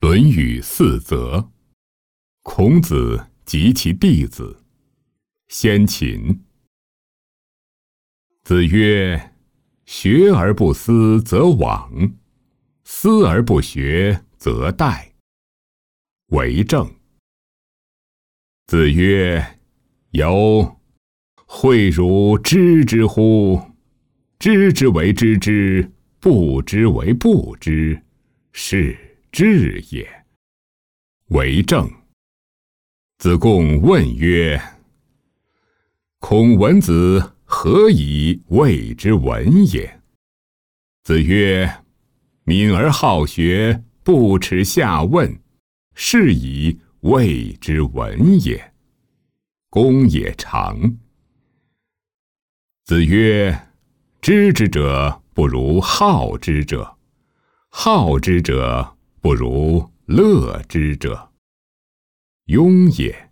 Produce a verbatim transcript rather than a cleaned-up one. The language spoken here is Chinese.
论语四则，孔子及其弟子。先秦。子曰：学而不思则罔，思而不学则殆。为政。子曰：由，诲汝知之乎？知之为知之，不知为不知，是智也。为政。子贡问曰：孔文子何以谓之文也？子曰：敏而好学，不耻下问，是以谓之文也。公也长。子曰：知之者不如好之者，好之者不如乐之者。庸也。